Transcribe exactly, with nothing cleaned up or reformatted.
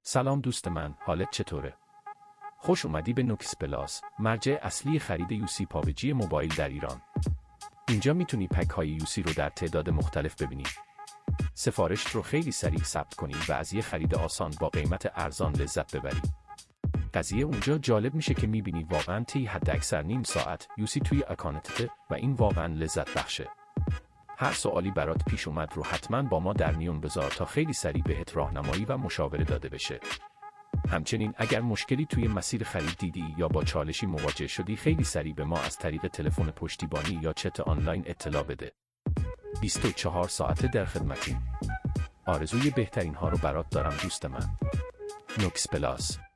سلام دوست من، حالت چطوره؟ خوش اومدی به نوکس پلاس، مرجع اصلی خرید یوسی پابجی موبایل در ایران. اینجا میتونی پک های یوسی رو در تعداد مختلف ببینی. سفارش رو خیلی سریع ثبت کنی و از یه خرید آسان با قیمت ارزان لذت ببری. قضیه اونجا جالب میشه که میبینی واقعا طی حداکثر نیم ساعت یوسی توی اکانتته و این واقعا لذت بخشه. هر سوالی برات پیش اومد رو حتما با ما در میون بذار تا خیلی سریع بهت راهنمایی و مشاوره داده بشه. همچنین اگر مشکلی توی مسیر خرید دیدی یا با چالشی مواجه شدی خیلی سریع به ما از طریق تلفن پشتیبانی یا چت آنلاین اطلاع بده. بیست و چهار ساعته در خدمتیم. آرزوی بهترین ها رو برات دارم دوست من. نوکس پلاس.